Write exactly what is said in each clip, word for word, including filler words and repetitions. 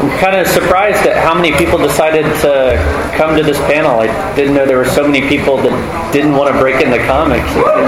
I'm kind of surprised at how many people decided to come to this panel. I didn't know there were so many people that didn't want to break into comics.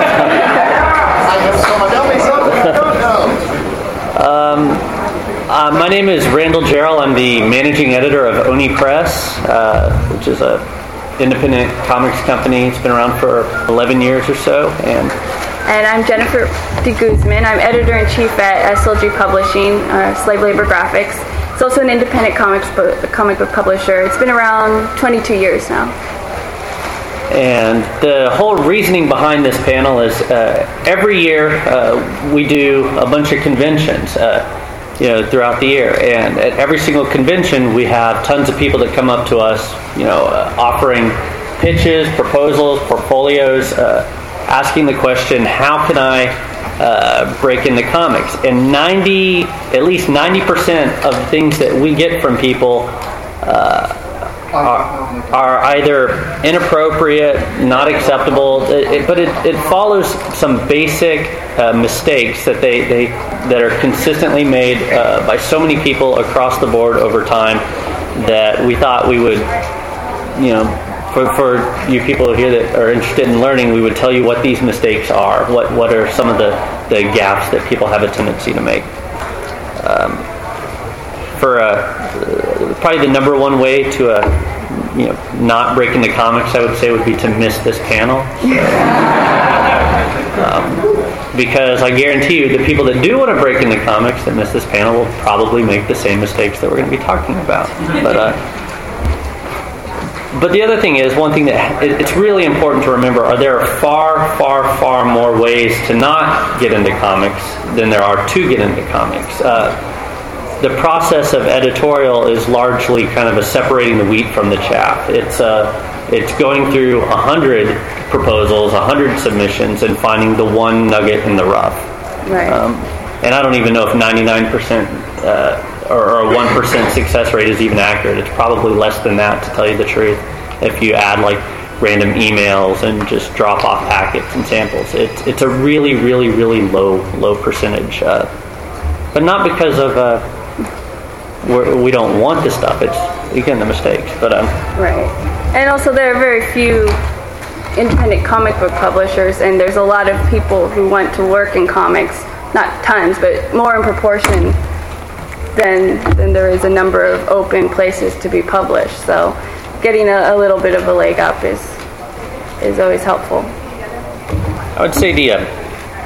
um, uh, my name is Randall Jarrell. I'm the managing editor of Oni Press, uh, which is a independent comics company. It's been around for eleven years or so. And And I'm Jennifer de Guzman. I'm editor-in-chief at S L G Publishing, uh, Slave Labor Graphics. It's also an independent comics book, comic book publisher. It's been around twenty-two years now. And the whole reasoning behind this panel is uh, every year uh, we do a bunch of conventions uh, you know, throughout the year. And at every single convention we have tons of people that come up to us, you know, uh, offering pitches, proposals, portfolios, uh, asking the question, how can I uh, break into comics? And ninety, at least ninety percent of the things that we get from people uh, are, are either inappropriate, not acceptable, it, it, but it, it follows some basic uh, mistakes that they, they that are consistently made uh, by so many people across the board over time that we thought we would, you know, For, for you people here that are interested in learning, we would tell you what these mistakes are, what what are some of the, the gaps that people have a tendency to make. Um, for uh, probably the number one way to uh, you know not break into comics, I would say, would be to miss this panel. um, because I guarantee you, the people that do want to break into comics that miss this panel will probably make the same mistakes that we're going to be talking about. But uh, But the other thing is, one thing that it's really important to remember are there are far, far, far more ways to not get into comics than there are to get into comics. Uh, the process of editorial is largely kind of a separating the wheat from the chaff. It's uh, it's going through a hundred proposals, a hundred submissions, and finding the one nugget in the rough. Right. Um, and I don't even know if ninety-nine percent uh, or a one percent success rate is even accurate. It's probably less than that, to tell you the truth, if you add like random emails and just drop off packets and samples. It's it's a really, really, really low low percentage. Uh, but not because of uh, we're, we don't want this stuff. It's, again, the mistakes. But um, Right. And also there are very few independent comic book publishers, and there's a lot of people who want to work in comics. Not tons, but more in proportion Then, then there is a number of open places to be published. So getting a, a little bit of a leg up is is always helpful. I would say the uh,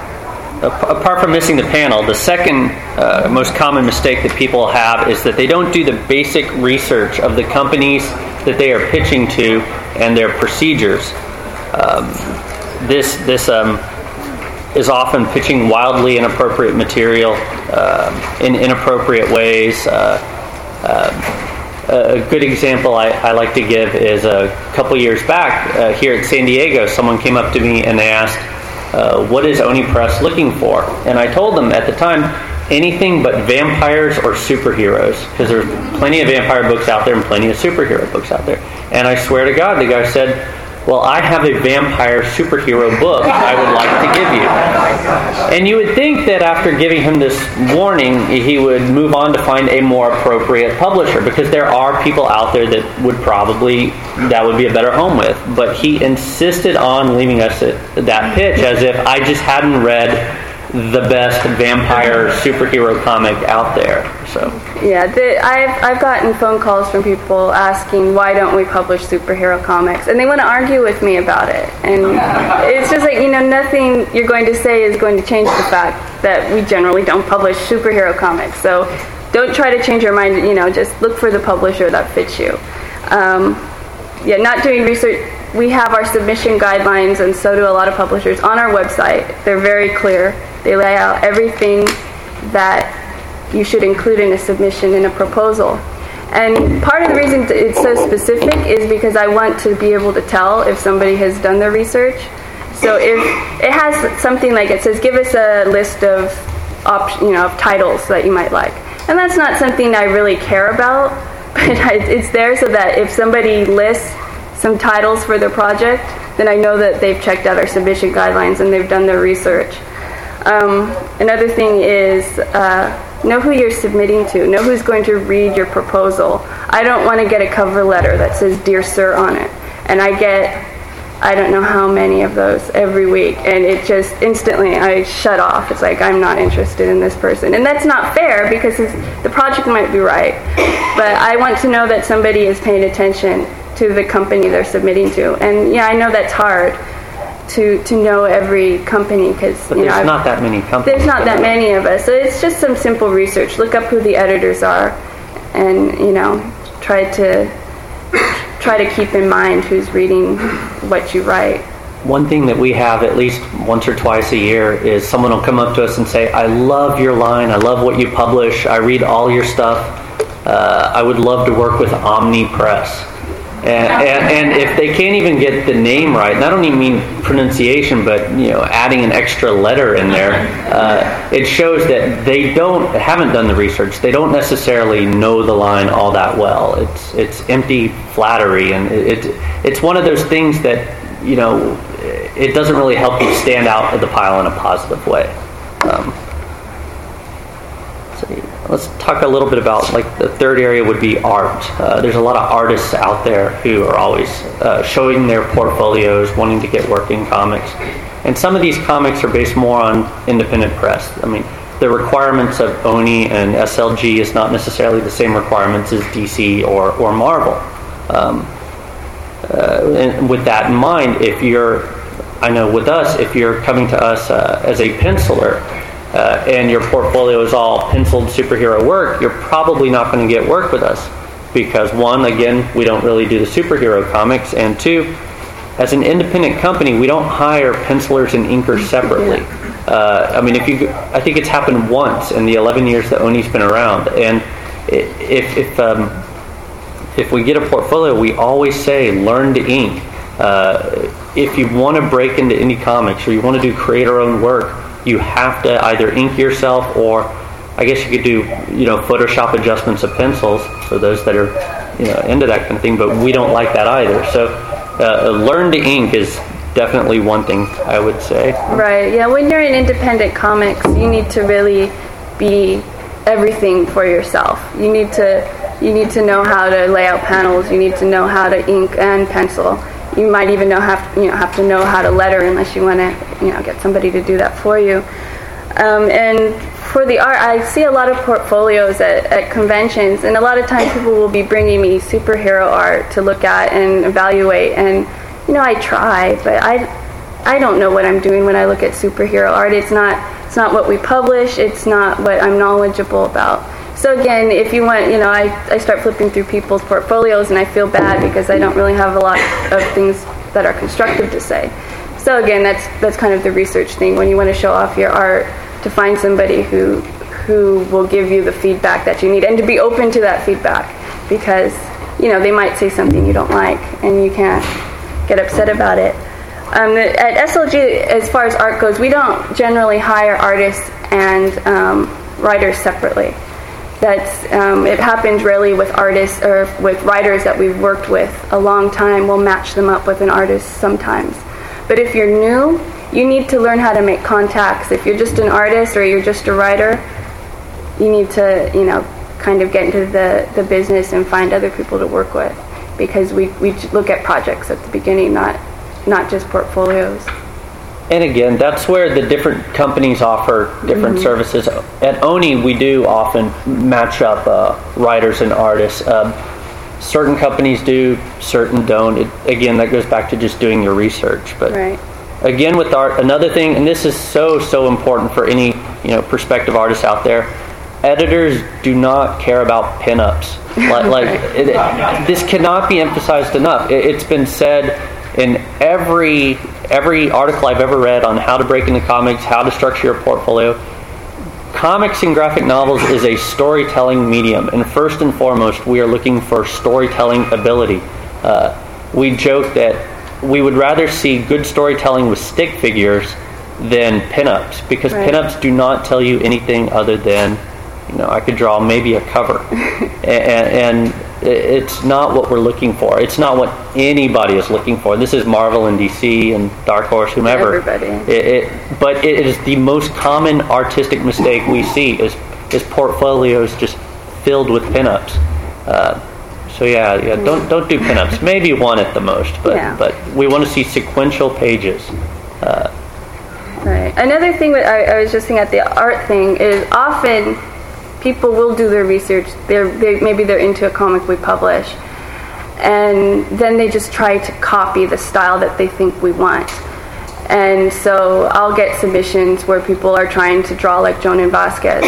apart from missing the panel, the second uh, most common mistake that people have is that they don't do the basic research of the companies that they are pitching to and their procedures. Um, this this um, is often pitching wildly inappropriate material uh, in inappropriate ways. Uh, uh, a good example I, I like to give is a couple years back uh, here at San Diego, someone came up to me and they asked, uh, what is Oni Press looking for? And I told them at the time, anything but vampires or superheroes, because there's plenty of vampire books out there and plenty of superhero books out there. And I swear to God, the guy said, well, I have a vampire superhero book I would like to give you. And you would think that after giving him this warning, he would move on to find a more appropriate publisher, because there are people out there that would probably, that would be a better home with. But he insisted on leaving us at that pitch as if I just hadn't read the best vampire superhero comic out there. So yeah, the, I've I've gotten phone calls from people asking why don't we publish superhero comics, and they want to argue with me about it. And it's just like, you know, nothing you're going to say is going to change the fact that we generally don't publish superhero comics. So don't try to change your mind. You know, just look for the publisher that fits you. Um, yeah, not doing research. We have our submission guidelines, and so do a lot of publishers, on our website. They're very clear. They lay out everything that you should include in a submission, in a proposal. And part of the reason it's so specific is because I want to be able to tell if somebody has done their research. So if it has something like, it says, give us a list of op- you know, of titles that you might like. And that's not something I really care about, but it's there so that if somebody lists some titles for their project, then I know that they've checked out our submission guidelines and they've done their research. Um, another thing is uh, Know who you're submitting to. Know who's going to read your proposal. I don't want to get a cover letter that says "Dear Sir" on it. And I get, I don't know how many of those every week. And it just, instantly, I shut off. It's like, I'm not interested in this person. And that's not fair because it's, the project might be right. But I want to know that somebody is paying attention to the company they're submitting to. And yeah, I know that's hard to to know every company because you there's know there's not that many companies. There's not that many of us, so it's just some simple research. Look up who the editors are, and you know try to try to keep in mind who's reading what you write. One thing that we have at least once or twice a year is someone will come up to us and say, "I love your line. I love what you publish. I read all your stuff. Uh, I would love to work with Omni Press." And, and, and if they can't even get the name right, and I don't even mean pronunciation, but you know, adding an extra letter in there, uh, it shows that they don't haven't done the research. They don't necessarily know the line all that well. It's it's empty flattery, and it, it it's one of those things that you know it doesn't really help you stand out of the pile in a positive way. Um, Let's talk a little bit about, like, the third area would be art. Uh, there's a lot of artists out there who are always uh, showing their portfolios, wanting to get work in comics. And some of these comics are based more on independent press. I mean, the requirements of Oni and S L G is not necessarily the same requirements as D C or, or Marvel. Um, uh, and with that in mind, if you're, I know with us, if you're coming to us uh, as a penciler, Uh, and your portfolio is all penciled superhero work, you're probably not going to get work with us because, one, again, we don't really do the superhero comics, and two, as an independent company, we don't hire pencilers and inkers separately. Uh, I mean, if you, I think it's happened once in the eleven years that Oni's been around, and if if um, if we get a portfolio, we always say learn to ink. Uh, if you want to break into indie comics or you want to do creator-owned work, you have to either ink yourself, or I guess you could do, you know, Photoshop adjustments of pencils for those that are, you know, into that kind of thing. But we don't like that either. So, uh, learn to ink is definitely one thing I would say. Right. Yeah. When you're in independent comics, you need to really be everything for yourself. You need to you need to know how to lay out panels. You need to know how to ink and pencil. You might even know have you know have to know how to letter unless you want to you know get somebody to do that for you. Um, and for the art, I see a lot of portfolios at, at conventions, and a lot of times people will be bringing me superhero art to look at and evaluate. And you know I try, but I I don't know what I'm doing when I look at superhero art. It's not it's not what we publish. It's not what I'm knowledgeable about. So again, if you want, you know, I, I start flipping through people's portfolios and I feel bad because I don't really have a lot of things that are constructive to say. So again, that's that's kind of the research thing. When you want to show off your art, to find somebody who who will give you the feedback that you need, and to be open to that feedback, because you know they might say something you don't like and you can't get upset about it. Um, at S L G, as far as art goes, we don't generally hire artists and um, writers separately. That's um, it happens rarely with artists or with writers that we've worked with a long time. We'll match them up with an artist sometimes. But if you're new, you need to learn how to make contacts. If you're just an artist or you're just a writer, you need to, you know, kind of get into the, the business and find other people to work with, because we, we look at projects at the beginning, not not just portfolios. And again, that's where the different companies offer different mm-hmm. services. At Oni, we do often match up uh, writers and artists. Um, certain companies do, certain don't. It, again, that goes back to just doing your research. But right. Again, with art, another thing, and this is so, so important for any you know prospective artists out there, editors do not care about pinups. Like, like it, it, this cannot be emphasized enough. It, it's been said in every every article I've ever read on how to break into comics, how to structure your portfolio. Comics and graphic novels is a storytelling medium, and first and foremost, we are looking for storytelling ability. Uh, we joke that we would rather see good storytelling with stick figures than pinups, because right. pinups do not tell you anything other than, you know, I could draw maybe a cover, and, and it's not what we're looking for. It's not what anybody is looking for. This is Marvel and D C and Dark Horse, whomever. Everybody. It, it, but it is the most common artistic mistake we see is his portfolio is just filled with pinups. Uh, so yeah, yeah, don't don't do pinups. Maybe one at the most, but Yeah. but we want to see sequential pages. Uh, Right. Another thing that I, I was just thinking at the art thing is often people will do their research. They're they, maybe they're into a comic we publish, and then they just try to copy the style that they think we want. And so I'll get submissions where people are trying to draw like Jonan Vasquez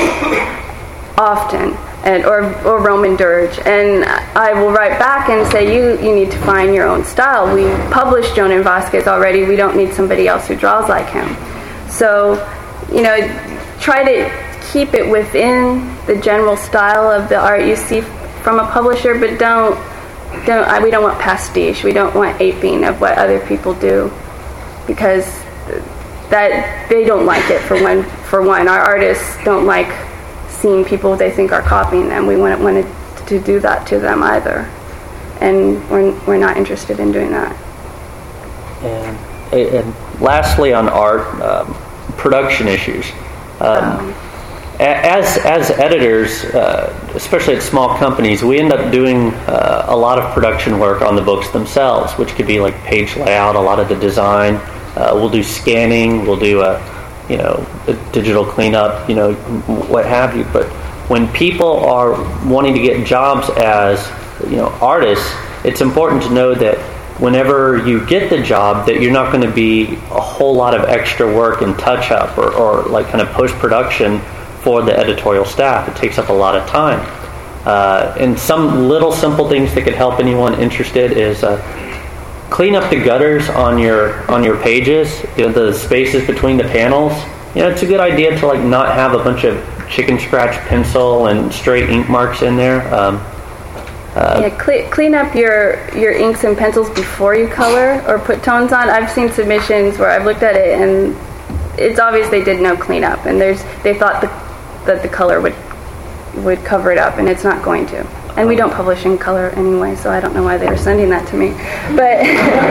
often, and or or Roman Dirge, and I will write back and say, you you need to find your own style. We published Jonan Vasquez already. We don't need somebody else who draws like him. So, you know, try to keep it within the general style of the art you see from a publisher, but don't don't I, we don't want pastiche. We don't want aping of what other people do, because that they don't like it. For one, for one, our artists don't like seeing people they think are copying them. We wouldn't want to, to do that to them either, and we're we're not interested in doing that. and, and lastly, on art, um, production issues. Um, As as editors, uh, especially at small companies, we end up doing uh, a lot of production work on the books themselves, which could be like page layout, a lot of the design. Uh, we'll do scanning, we'll do a, you know, a digital cleanup, you know, what have you. But when people are wanting to get jobs as, you know, artists, it's important to know that whenever you get the job, that you're not going to be a whole lot of extra work and touch up or, or like kind of post production for the editorial staff. It takes up a lot of time. Uh, and some little simple things that could help anyone interested is uh, clean up the gutters on your on your pages, you know, the spaces between the panels. You know, it's a good idea to like not have a bunch of chicken scratch pencil and stray ink marks in there. Um, uh, yeah, cle- clean up your, your inks and pencils before you color or put tones on. I've seen submissions where I've looked at it and it's obvious they did no cleanup, and there's they thought the that the color would would cover it up, and it's not going to. And we don't publish in color anyway, so I don't know why they were sending that to me. But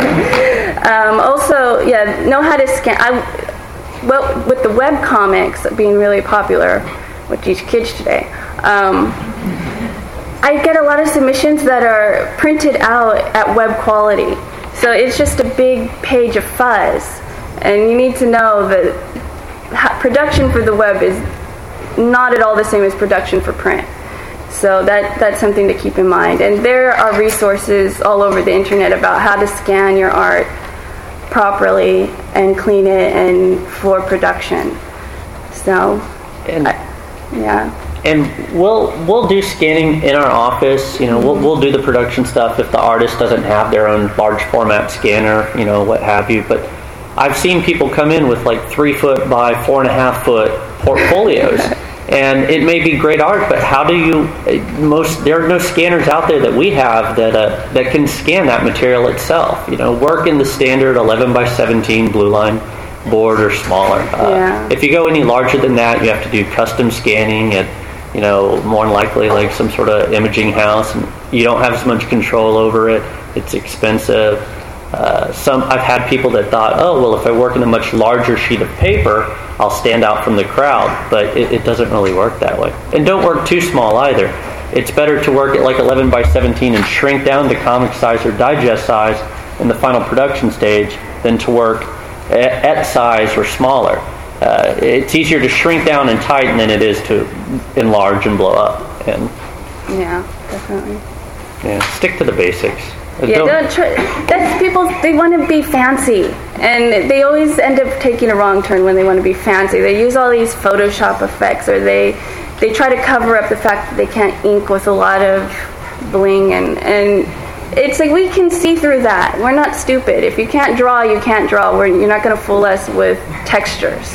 um, also, yeah, know how to scan. I, well, with the web comics being really popular with these kids today, um, I get a lot of submissions that are printed out at web quality. So it's just a big page of fuzz, and you need to know that production for the web is not at all the same as production for print. So that that's something to keep in mind. And there are resources all over the internet about how to scan your art properly and clean it and for production. So, and, I, yeah. And we'll we'll do scanning in our office. You know, we'll we'll do the production stuff if the artist doesn't have their own large format scanner. You know, what have you. But I've seen people come in with like three foot by four and a half foot portfolios. And it may be great art, but how do you? Most there are no scanners out there that we have that uh, that can scan that material itself. You know, work in the standard eleven by seventeen blue line board or smaller. Uh, yeah. If you go any larger than that, you have to do custom scanning at, you know, more than likely like some sort of imaging house, and you don't have as much control over it. It's expensive. Uh, some I've had people that thought, oh well, if I work in a much larger sheet of paper, I'll stand out from the crowd, but it, it doesn't really work that way. And don't work too small either. It's better to work at like eleven by seventeen and shrink down to comic size or digest size in the final production stage than to work at, at size or smaller. Uh, it's easier to shrink down and tighten than it is to enlarge and blow up. And yeah, definitely. Yeah, stick to the basics. Yeah, don't try, that's people, they want to be fancy, and they always end up taking a wrong turn when they want to be fancy. They use all these Photoshop effects, or they they try to cover up the fact that they can't ink with a lot of bling, and, and it's like we can see through that. We're not stupid. If you can't draw, you can't draw. We're, you're not going to fool us with textures.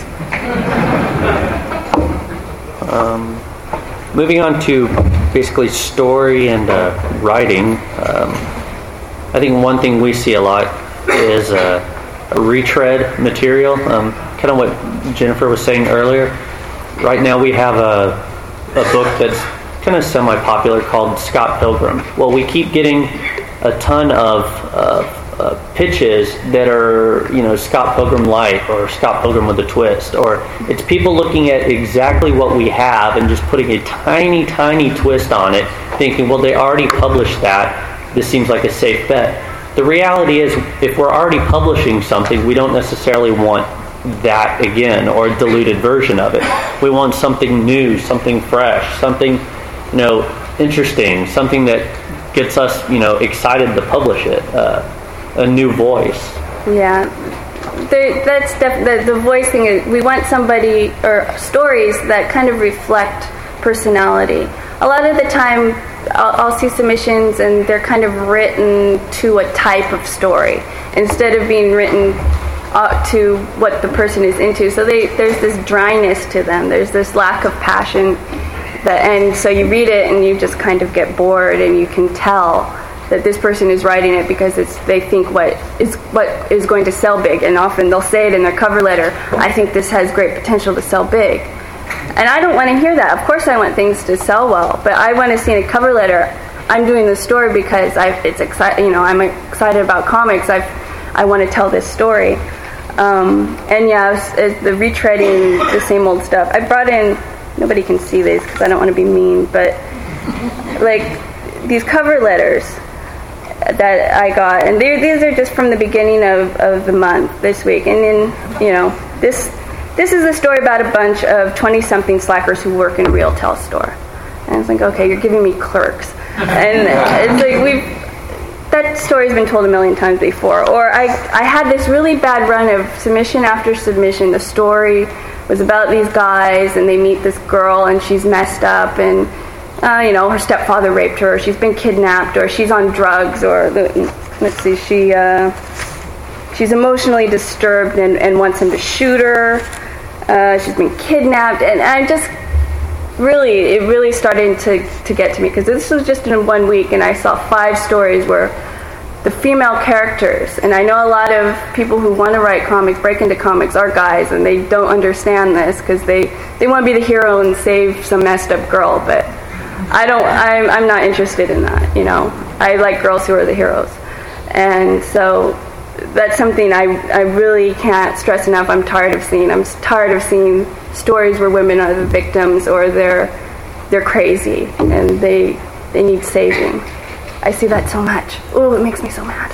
Um, moving on to basically story and uh, writing. Um, I think one thing we see a lot is uh, a retread material. Um, kind of what Jennifer was saying earlier. Right now we have a, a book that's kind of semi-popular called Scott Pilgrim. Well, we keep getting a ton of, uh, uh, pitches that are, you know, Scott Pilgrim light or Scott Pilgrim with a twist, or it's people looking at exactly what we have and just putting a tiny, tiny twist on it, thinking, well, they already published that. This seems like a safe bet. The reality is, if we're already publishing something, we don't necessarily want that again, or a diluted version of it. We want something new, something fresh, something, you know, interesting, something that gets us, you know, excited to publish it. Uh, a new voice. Yeah, there, that's def- the, the voice thing. Is, we want somebody or stories that kind of reflect personality. A lot of the time, I'll, I'll see submissions and they're kind of written to a type of story instead of being written uh, to what the person is into. So they, there's this dryness to them. There's this lack of passion, that, and so you read it and you just kind of get bored, and you can tell that this person is writing it because it's they think what is what is going to sell big, and often they'll say it in their cover letter, I think this has great potential to sell big. And I don't want to hear that. Of course I want things to sell well, but I want to see in a cover letter, I'm doing this story because I it's exciting, you know, I'm excited about comics. I I want to tell this story. Um, and yeah, it's, it's the retreading the same old stuff. I brought in, nobody can see this because I don't want to be mean, but like these cover letters that I got, and these are just from the beginning of, of the month this week. And then, you know, this this is a story about a bunch of twenty-something slackers who work in a Realtel store. And it's like, okay, you're giving me Clerks. And it's like, we've, that story's been told a million times before. Or I, I had this really bad run of submission after submission. The story was about these guys, and they meet this girl, and she's messed up, and Uh, you know, her stepfather raped her, or she's been kidnapped, or she's on drugs, or, let's see, she uh, she's emotionally disturbed and, and wants him to shoot her. Uh, she's been kidnapped, and I just really, it really started to, to get to me, because this was just in one week, and I saw five stories where the female characters, and I know a lot of people who want to write comics, break into comics, are guys, and they don't understand this, because they, they want to be the hero and save some messed up girl, but I don't, I'm, I'm not interested in that, you know. I like girls who are the heroes. And so that's something I, I really can't stress enough. I'm tired of seeing. I'm tired of seeing stories where women are the victims, or they're they're crazy and they they need saving. I see that so much. Oh, it makes me so mad.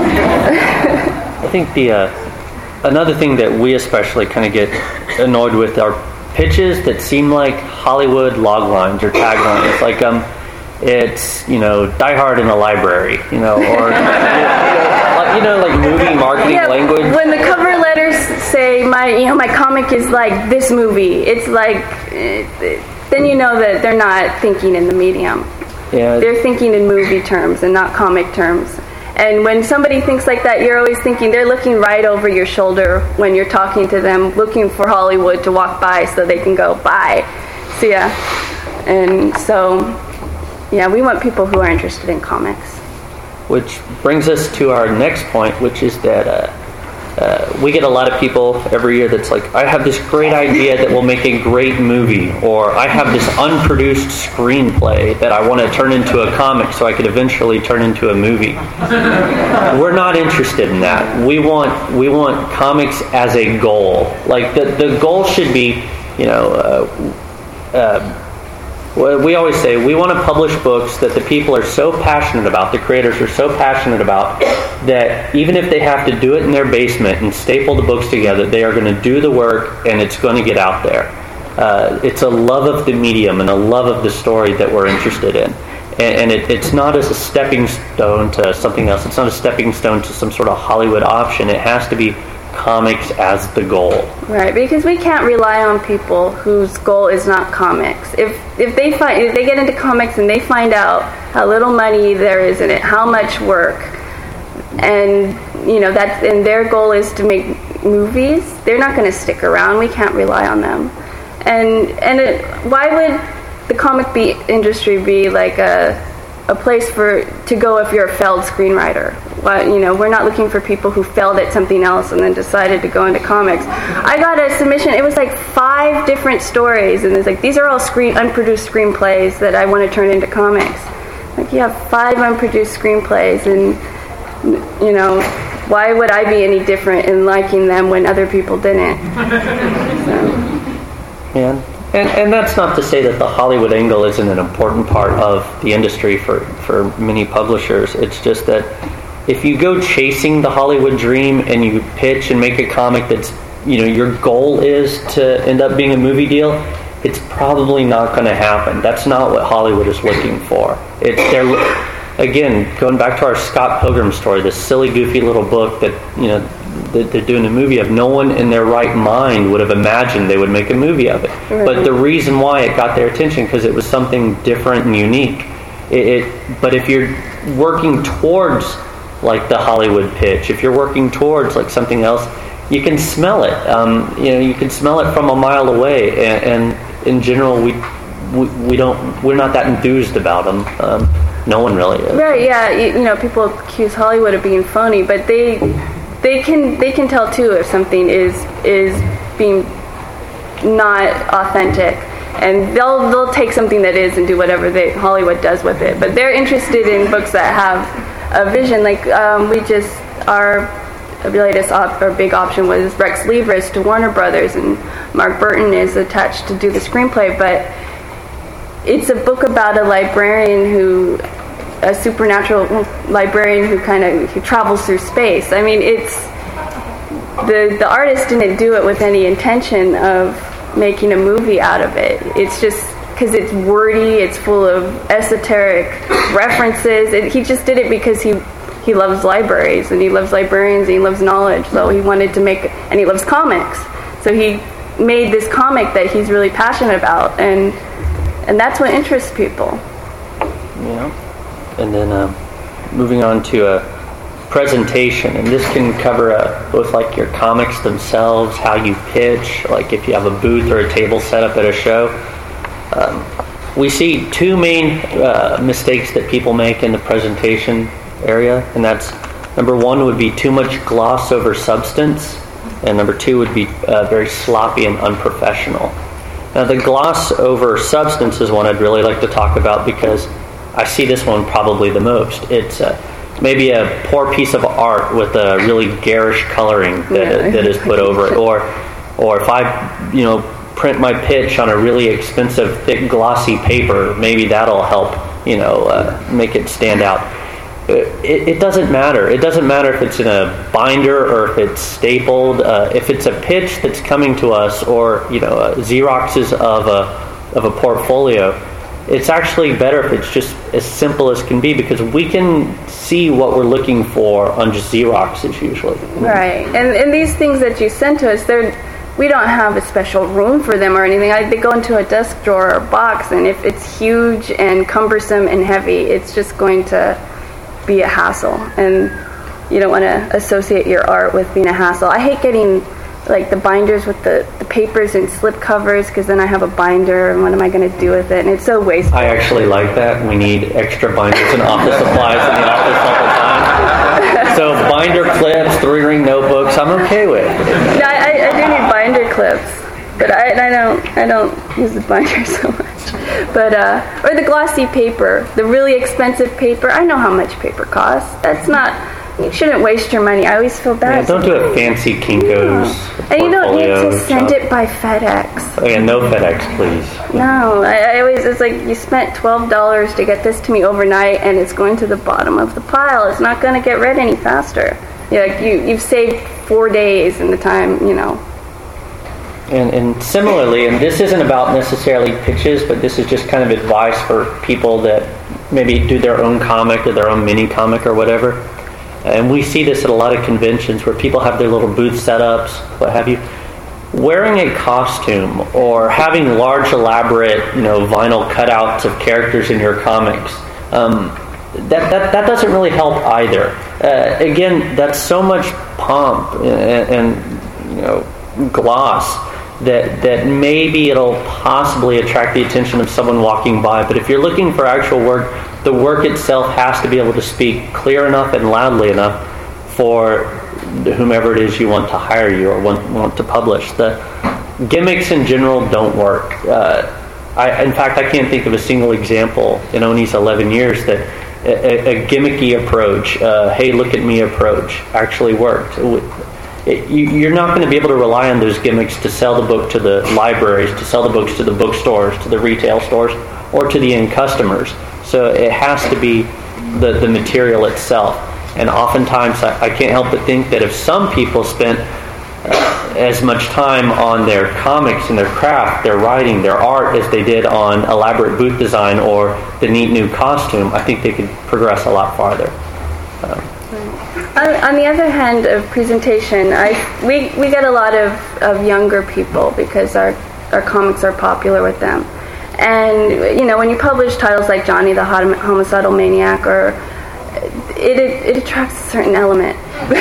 I think the uh, another thing that we especially kind of get annoyed with are pitches that seem like Hollywood log lines or taglines. It's like um, it's you know, Die Hard in a library, you know, or you know, like movie marketing yeah, language. When the cover letters say my, you know, my comic is like this movie, it's like, then you know that they're not thinking in the medium. Yeah, they're thinking in movie terms and not comic terms. And when somebody thinks like that, you're always thinking they're looking right over your shoulder when you're talking to them, looking for Hollywood to walk by so they can go, bye, see ya. And so, yeah, we want people who are interested in comics. Which brings us to our next point, which is that uh, uh, we get a lot of people every year that's like, I have this great idea that will make a great movie, or I have this unproduced screenplay that I want to turn into a comic so I could eventually turn into a movie. We're not interested in that. We want we want comics as a goal. Like the the goal should be, you know, uh, uh, we always say we want to publish books that the people are so passionate about, the creators are so passionate about, that even if they have to do it in their basement and staple the books together, they are going to do the work and it's going to get out there. Uh, it's a love of the medium and a love of the story that we're interested in. And, and it, it's not as a stepping stone to something else. It's not a stepping stone to some sort of Hollywood option. It has to be comics as the goal. Right, because we can't rely on people whose goal is not comics. If if they find if they get into comics and they find out how little money there is in it, how much work, and you know that and their goal is to make movies, they're not going to stick around. We can't rely on them. And and it, why would the comic be industry be like a a place for to go if you're a failed screenwriter? Well, you know, we're not looking for people who failed at something else and then decided to go into comics. I got a submission. It was like five different stories, and it's like, these are all screen unproduced screenplays that I want to turn into comics. Like, you have five unproduced screenplays, and you know, why would I be any different in liking them when other people didn't? So. Yeah. And, and that's not to say that the Hollywood angle isn't an important part of the industry for, for many publishers. It's just that if you go chasing the Hollywood dream and you pitch and make a comic that's, you know, your goal is to end up being a movie deal, it's probably not going to happen. That's not what Hollywood is looking for. It's they're, again, going back to our Scott Pilgrim story, this silly, goofy little book that, you know, that they're doing a movie of. No one in their right mind would have imagined they would make a movie of it. Right. But the reason why it got their attention, because it was something different and unique. It, it, but if you're working towards like the Hollywood pitch, if you're working towards like something else, you can smell it. Um, you know, you can smell it from a mile away. And, and in general, we, we we don't we're not that enthused about them. Um, no one really is. Right? Yeah. You, you know, people accuse Hollywood of being phony, but they. They can they can tell too if something is is being not authentic, and they'll they'll take something that is and do whatever they, Hollywood does with it. But they're interested in books that have a vision. Like um, we just our latest op, or big option was Rex Libris to Warner Brothers, and Mark Burton is attached to do the screenplay. But it's a book about a librarian who. A supernatural librarian who kind of who travels through space. I mean, it's the the artist didn't do it with any intention of making a movie out of it. It's just because it's wordy, it's full of esoteric references. It, he just did it because he he loves libraries and he loves librarians and he loves knowledge. So he wanted to make, and he loves comics. So he made this comic that he's really passionate about, and and that's what interests people. Yeah. And then uh, moving on to a presentation, and this can cover uh, both like your comics themselves, how you pitch, like if you have a booth or a table set up at a show. Um, we see two main uh, mistakes that people make in the presentation area, and that's number one would be too much gloss over substance, and number two would be uh, very sloppy and unprofessional. Now the gloss over substance is one I'd really like to talk about because I see this one probably the most. It's uh, maybe a poor piece of art with a really garish coloring that, yeah. that is put over it, or, or if I, you know, print my pitch on a really expensive, thick, glossy paper, maybe that'll help, you know, uh, make it stand out. It, it doesn't matter. It doesn't matter if it's in a binder or if it's stapled. Uh, if it's a pitch that's coming to us, or you know, uh, Xeroxes of a of a portfolio. It's actually better if it's just as simple as can be, because we can see what we're looking for on just Xeroxes usually. Right, and and these things that you send to us, they're we don't have a special room for them or anything. I, they go into a desk drawer or box, and if it's huge and cumbersome and heavy, it's just going to be a hassle. And you don't want to associate your art with being a hassle. I hate getting like the binders with the, the papers and slip covers, because then I have a binder and what am I going to do with it? And it's so wasteful. I actually like that. We need extra binders and office supplies in the office all the time. So binder clips, three ring notebooks, I'm okay with. No, I, I do need binder clips, but I, I don't I don't use the binder so much. But uh, or the glossy paper, the really expensive paper. I know how much paper costs. That's not. You shouldn't waste your money. I always feel bad. Yeah, don't do a fancy Kinko's yeah. And you don't need to send job. It by FedEx. Oh yeah, no FedEx, please. No, I, I always, it's like you spent twelve dollars to get this to me overnight, and it's going to the bottom of the pile. It's not going to get read any faster. You're like, you, you've saved four days in the time, you know. And, and similarly, and this isn't about necessarily pitches, but this is just kind of advice for people that maybe do their own comic or their own mini comic or whatever. And we see this at a lot of conventions where people have their little booth setups, what have you. Wearing a costume or having large, elaborate, you know, vinyl cutouts of characters in your comics, um, that, that that doesn't really help either. Uh, again, that's so much pomp and, and you know, gloss that that maybe it'll possibly attract the attention of someone walking by. But if you're looking for actual work, the work itself has to be able to speak clear enough and loudly enough for whomever it is you want to hire you or want, want to publish. The gimmicks in general don't work. Uh, I, in fact, I can't think of a single example in Oni's eleven years that a, a gimmicky approach, uh, hey, look at me approach actually worked. It, you, you're not going to be able to rely on those gimmicks to sell the book to the libraries, to sell the books to the bookstores, to the retail stores, or to the end customers. So it has to be the, the material itself. And oftentimes I, I can't help but think that if some people spent uh, as much time on their comics and their craft, their writing, their art, as they did on elaborate booth design or the neat new costume, I think they could progress a lot farther. Um, On, on the other hand of presentation, I we, we get a lot of, of younger people because our, our comics are popular with them. And, you know, when you publish titles like Johnny the Homicidal Maniac, or it, it, it attracts a certain element.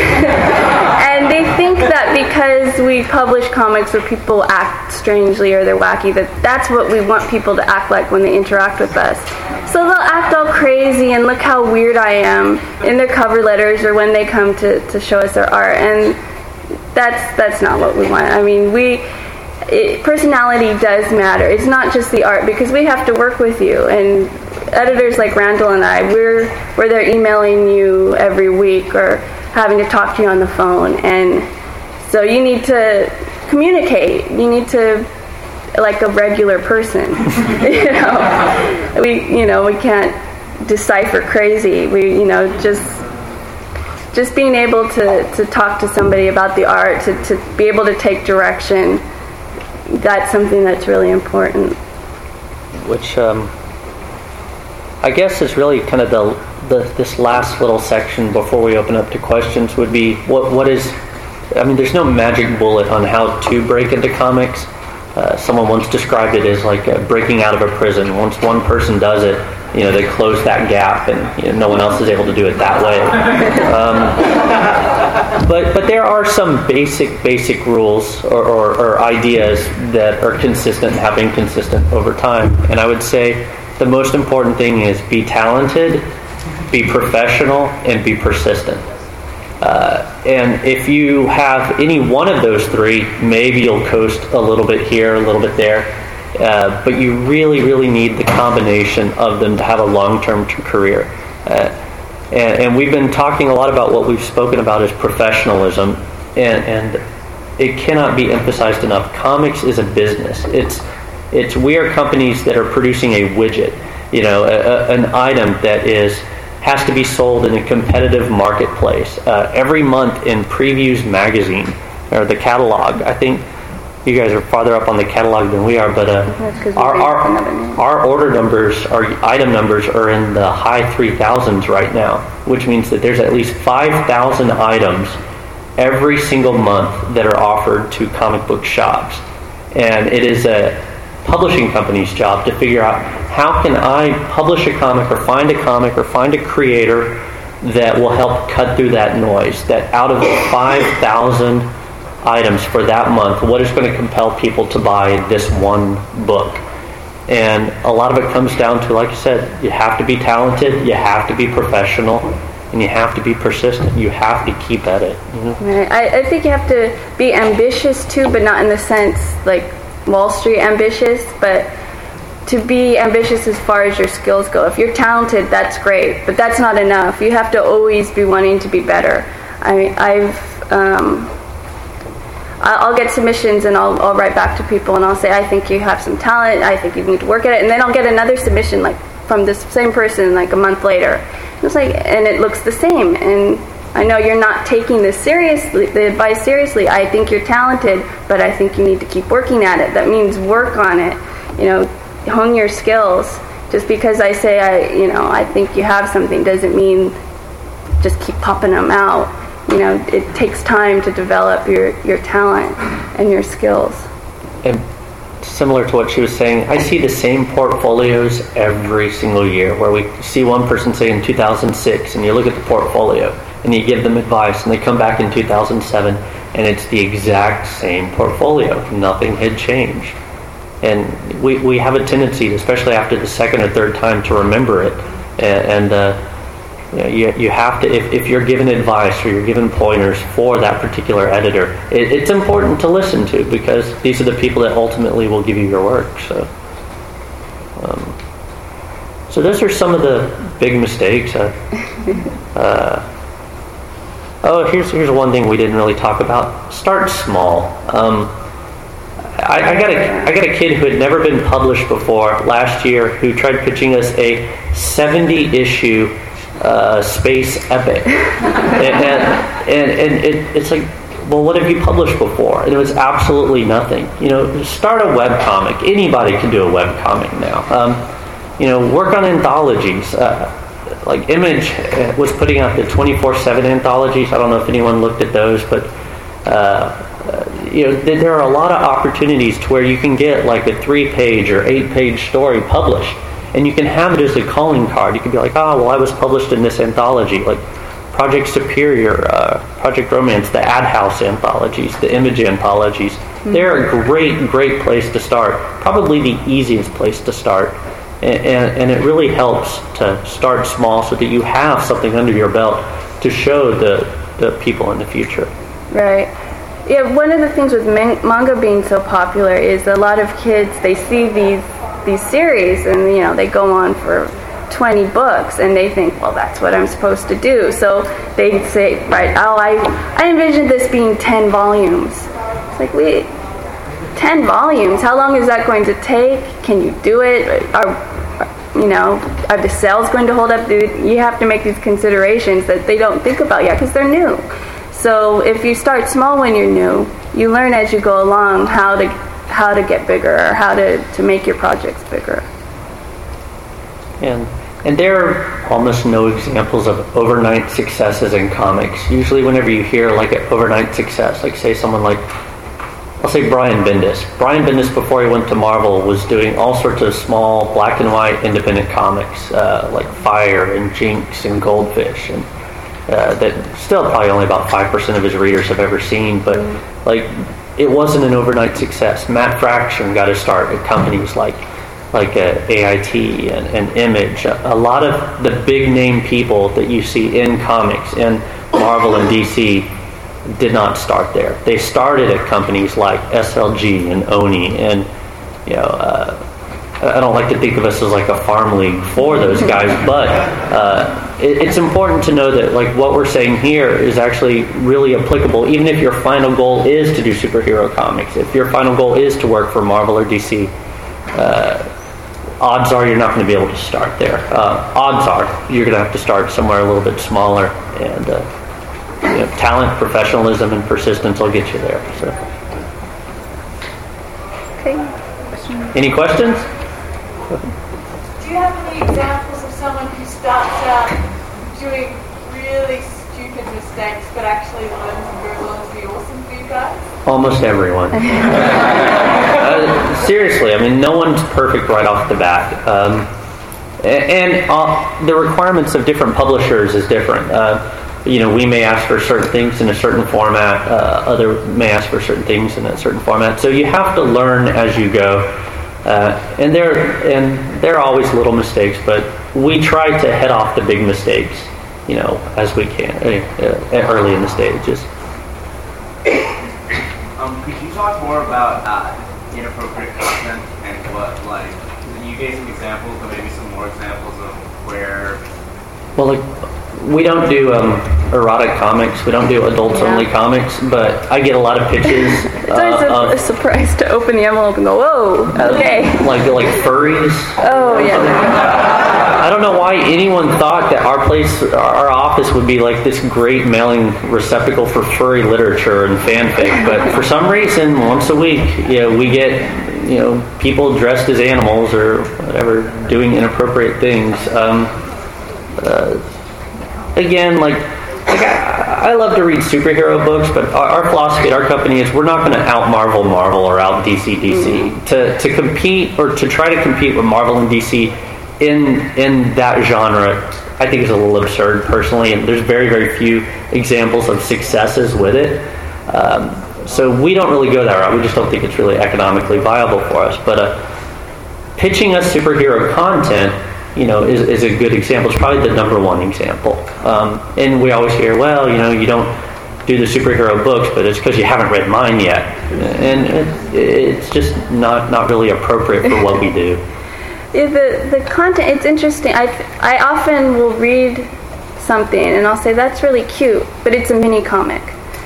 And they think that because we publish comics where people act strangely or they're wacky, that that's what we want people to act like when they interact with us. So they'll act all crazy and look how weird I am in their cover letters or when they come to, to show us their art. And that's that's not what we want. I mean, we it, personality does matter. It's not just the art, because we have to work with you. And editors like Randall and I, we're we're there emailing you every week or having to talk to you on the phone. And so you need to communicate. You need to, like a regular person. you know, we you know we can't decipher crazy. We you know just just being able to, to talk to somebody about the art, to, to be able to take direction. That's something that's really important. Which um, I guess is really kind of the, the this last little section before we open up to questions would be what what is. I mean, there's no magic bullet on how to break into comics. Uh, someone once described it as like uh, breaking out of a prison. Once one person does it, you know, they close that gap, and you know, no one else is able to do it that way. Um, but but there are some basic basic rules or, or, or ideas that are consistent and have been consistent over time. And I would say the most important thing is be talented, be professional, and be persistent. Uh, and if you have any one of those three, maybe you'll coast a little bit here, a little bit there. Uh, but you really, really need the combination of them to have a long-term career. Uh, and, and we've been talking a lot about what we've spoken about as professionalism, and, and it cannot be emphasized enough. Comics is a business. It's it's we are companies that are producing a widget, you know, a, a, an item that is has to be sold in a competitive marketplace. Uh, every month in Previews magazine, or the catalog, I think you guys are farther up on the catalog than we are, but uh, our our, our order numbers, our item numbers are in the high three thousands right now, which means that there's at least five thousand items every single month that are offered to comic book shops. And it is a publishing company's job to figure out how can I publish a comic or find a comic or find a creator that will help cut through that noise, that out of the five thousand items for that month, what is going to compel people to buy this one book. And a lot of it comes down to, like I said, you have to be talented, you have to be professional, and you have to be persistent. You have to keep at it. You know? Right. I, I think you have to be ambitious too, but not in the sense like Wall Street ambitious, but to be ambitious as far as your skills go. If you're talented, that's great, but that's not enough. You have to always be wanting to be better. I mean, I've um, I'll get submissions and I'll, I'll write back to people and I'll say, I think you have some talent, I think you need to work at it, and then I'll get another submission like from this same person like a month later. And it's like, and it looks the same, and I know you're not taking this seriously, the advice seriously. I think you're talented, but I think you need to keep working at it. That means work on it. You know, hone your skills. Just because I say I, you know, I think you have something doesn't mean just keep popping them out. You know, it takes time to develop your, your talent and your skills. And similar to what she was saying, I see the same portfolios every single year, where we see one person say in two thousand six, and you look at the portfolio, and you give them advice, and they come back in two thousand seven, and it's the exact same portfolio. Nothing had changed. And we, we have a tendency, especially after the second or third time, to remember it. And, and uh, you, know, you, you have to, if, if you're given advice or you're given pointers for that particular editor, it, it's important to listen to, because these are the people that ultimately will give you your work. So, um, so those are some of the big mistakes. Uh, uh, oh, here's here's one thing we didn't really talk about. Start small. Um, I, I got a I got a kid who had never been published before last year who tried pitching us a seventy issue uh, space epic, and and, and, and it, it's like, well, what have you published before? And it was absolutely nothing. You know, start a webcomic. Anybody can do a webcomic now. Um, you know, work on anthologies. Uh, like Image was putting out the twenty-four seven anthologies. I don't know if anyone looked at those, but uh, you know, there are a lot of opportunities to where you can get like a three-page or eight-page story published, and you can have it as a calling card. You can be like, oh, well, I was published in this anthology, like Project Superior, uh, Project Romance, the Ad House anthologies, the Image anthologies. Mm-hmm. They're a great, great place to start. Probably the easiest place to start. And, and, and it really helps to start small so that you have something under your belt to show the, the people in the future. Right. Yeah, one of the things with man- manga being so popular is a lot of kids, they see these these series and, you know, they go on for twenty books and they think, well, that's what I'm supposed to do. So they say, right, oh, I, I envisioned this being ten volumes. It's like, wait, ten volumes? How long is that going to take? Can you do it? Are, you know, are the sales going to hold up? You have to make these considerations that they don't think about yet because they're new. So if you start small when you're new, you learn as you go along how to how to get bigger or how to, to make your projects bigger. And and there are almost no examples of overnight successes in comics. Usually whenever you hear like an overnight success, like say someone like, I'll say Brian Bendis. Brian Bendis, before he went to Marvel, was doing all sorts of small black and white independent comics, uh, like Fire and Jinx and Goldfish, and Uh, that still probably only about five percent of his readers have ever seen, but like it wasn't an overnight success. Matt Fraction got his start at companies like like uh, A I T and, and Image. A, a lot of the big name people that you see in comics, in Marvel and D C, did not start there. They started at companies like S L G and Oni, and you know, uh, I don't like to think of us as like a farm league for those guys, but uh, it, it's important to know that like what we're saying here is actually really applicable, even if your final goal is to do superhero comics. If your final goal is to work for Marvel or D C, uh, odds are you're not going to be able to start there. Uh, odds are you're going to have to start somewhere a little bit smaller, and uh, you know, talent, professionalism, and persistence will get you there. So. Okay. Any questions? Do you have any examples of someone who starts out doing really stupid mistakes but actually learns and goes on to be awesome for you guys? Almost everyone. uh, seriously, I mean, no one's perfect right off the bat. Um, and uh, the requirements of different publishers is different. Uh, you know, we may ask for certain things in a certain format. Uh, other may ask for certain things in a certain format. So you have to learn as you go. Uh, and there and there are always little mistakes, but we try to head off the big mistakes, you know, as we can uh, early in the stages. Um, could you talk more about uh, inappropriate content and what, like, you gave some examples, but maybe some more examples of where? Well, like, we don't do um, erotic comics. We don't do adults-only yeah. comics, but I get a lot of pitches. It's always uh, a, a surprise to open the envelope and go, whoa, okay. Like like furries. Oh, yeah. I don't know why anyone thought that our place, our office would be like this great mailing receptacle for furry literature and fanfic, but for some reason, once a week, you know, we get, you know, people dressed as animals or whatever doing inappropriate things. Um, uh, Again, like, like I, I love to read superhero books, but our, our philosophy at our company is we're not going to out Marvel Marvel or out D C D C. Mm-hmm. To to compete or to try to compete with Marvel and D C in in that genre, I think is a little absurd personally, and there's very very few examples of successes with it. Um, so we don't really go that route. We just don't think it's really economically viable for us. But uh, pitching us superhero content, you know, is, is a good example. It's probably the number one example. Um, and we always hear, well, you know, you don't do the superhero books, but it's because you haven't read mine yet. And it, it's just not, not really appropriate for what we do. the the content, it's interesting. I I often will read something and I'll say that's really cute, but it's a mini comic.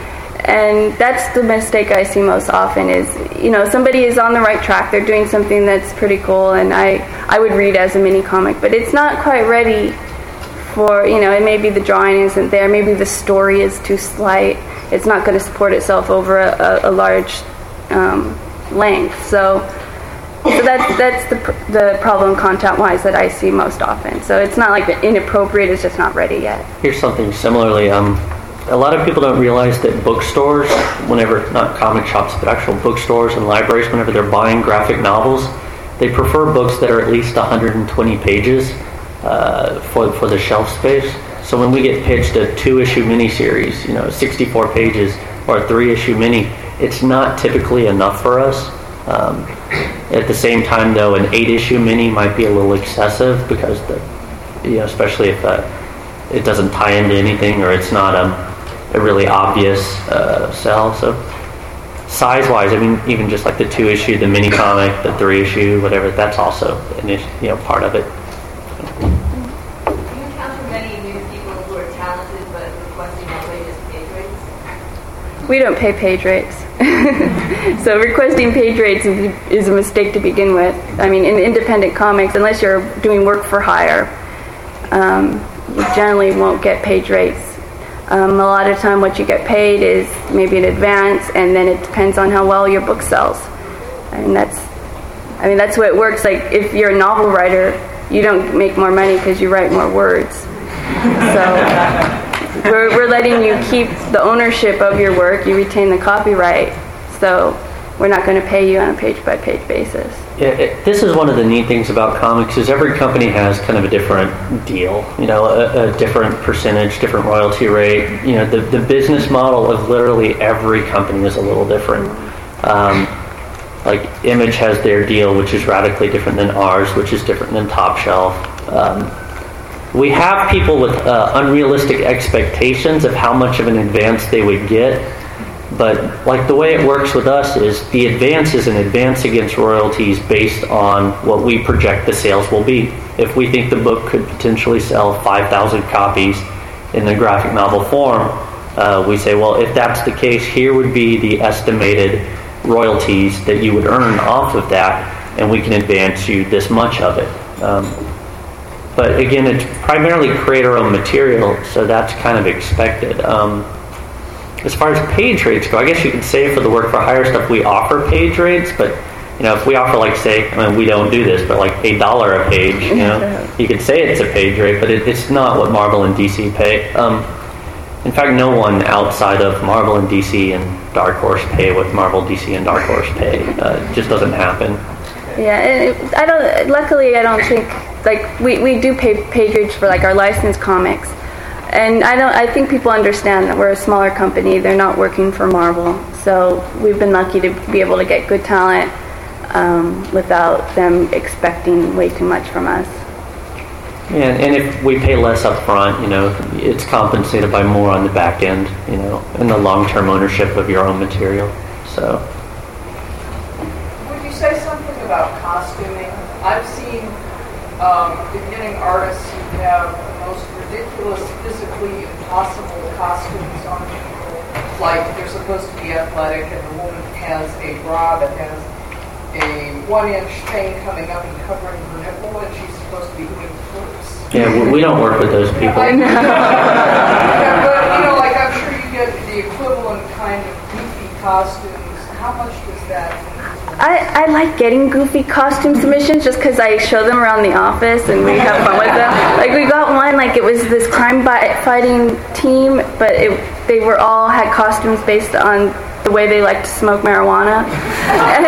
And that's the mistake I see most often is, you know, somebody is on the right track, they're doing something that's pretty cool, and I, I would read as a mini comic, but it's not quite ready for, you know, it maybe the drawing isn't there, maybe the story is too slight, it's not going to support itself over a, a, a large um, length. So so that's, that's the, the problem content-wise that I see most often. So it's not like the inappropriate, it's just not ready yet. Here's something similarly. Um, A lot of people don't realize that bookstores, whenever, not comic shops, but actual bookstores and libraries, whenever they're buying graphic novels, they prefer books that are at least one hundred twenty pages uh, for for the shelf space. So when we get pitched a two-issue miniseries, you know, sixty-four pages, or a three-issue mini, it's not typically enough for us. Um, at the same time, though, an eight-issue mini might be a little excessive because, the, you know, especially if uh, it doesn't tie into anything or it's not um, a really obvious uh, sell. So size-wise, I mean, even just like the two-issue, the mini comic, the three-issue, whatever, that's also an issue, you know, part of it. Do you encounter many new people who are talented but requesting outrageous page rates? We don't pay page rates. So requesting page rates is, is a mistake to begin with. I mean, in independent comics, unless you're doing work for hire, um, you generally won't get page rates. Um, a lot of time what you get paid is maybe in advance, and then it depends on how well your book sells. And that's, I mean, that's what it works. Like if you're a novel writer, you don't make more money because you write more words. So we're, we're letting you keep the ownership of your work. You retain the copyright. So we're not going to pay you on a page-by-page basis. Yeah, it, this is one of the neat things about comics is every company has kind of a different deal, you know, a, a different percentage, different royalty rate. You know, the, the business model of literally every company is a little different. Um, like Image has their deal, which is radically different than ours, which is different than Top Shelf. Um, we have people with uh, unrealistic expectations of how much of an advance they would get. But like the way it works with us is the advance is an advance against royalties based on what we project the sales will be. If we think the book could potentially sell five thousand copies in the graphic novel form, uh, we say, well, if that's the case, here would be the estimated royalties that you would earn off of that, and we can advance you this much of it. Um, but again, it's primarily creator-owned material, so that's kind of expected. Um, As far as page rates go, I guess you could say for the work for hire stuff we offer page rates, but you know, if we offer like say, I mean, we don't do this, but like a dollar a page, you know, you could say it's a page rate, but it, it's not what Marvel and D C pay. Um, in fact, no one outside of Marvel and D C and Dark Horse pay what Marvel, D C, and Dark Horse pay. Uh, it just doesn't happen. Yeah, it, I don't. Luckily, I don't think like we, we do pay page rates for like our licensed comics. And I don't. I think people understand that we're a smaller company. They're not working for Marvel, so we've been lucky to be able to get good talent um, without them expecting way too much from us. Yeah, and if we pay less up front, you know, it's compensated by more on the back end, you know, and the long-term ownership of your own material. So. Would you say something about costuming? I've seen um, beginning artists who have the most ridiculous, physically impossible costumes on people. Like they're supposed to be athletic, and the woman has a bra that has a one-inch thing coming up and covering her nipple, and she's supposed to be doing flips. Yeah, we don't work with those people. I know. Yeah, but you know, like I'm sure you get the equivalent kind of goofy costumes. How much does that? I, I like getting goofy costume submissions just because I show them around the office and we have fun with them. Like we got one, like it was this crime fighting team, but it, they were all had costumes based on the way they like to smoke marijuana. And,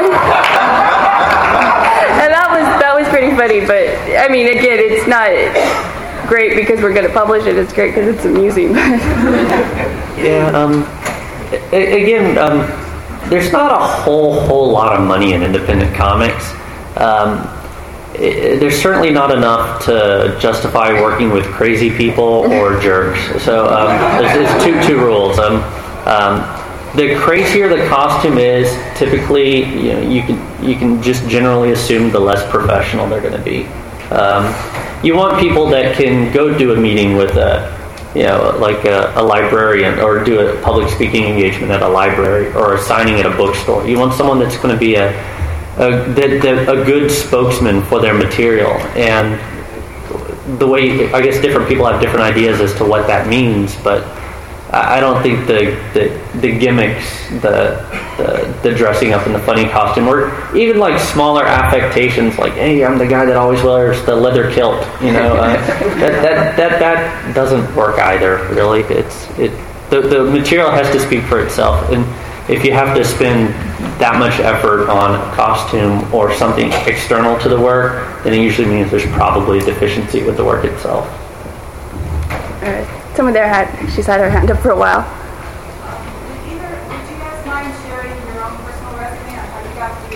and that was that was pretty funny. But I mean, again, it's not great because we're going to publish it. It's great because it's amusing. Yeah. Um. Again. Um. There's not a whole whole lot of money in independent comics. Um, it, there's certainly not enough to justify working with crazy people or jerks. So um, there's, there's two two rules. Um, um, the crazier the costume is, typically, you know, you can you can just generally assume the less professional they're going to be. Um, you want people that can go do a meeting with a, you know, like a, a librarian, or do a public speaking engagement at a library, or a signing at a bookstore. You want someone that's going to be a a, a good spokesman for their material. And the way, I guess different people have different ideas as to what that means, but I don't think the the, the gimmicks, the, the the dressing up in the funny costume, or even like smaller affectations, like, hey, I'm the guy that always wears the leather kilt, you know, uh, that, that that that doesn't work either. Really, it's it the the material has to speak for itself, and if you have to spend that much effort on a costume or something external to the work, then it usually means there's probably a deficiency with the work itself. All right. Someone there had, she's had her hand up for a while. Would either, would you guys mind sharing your own personal resume on how you got to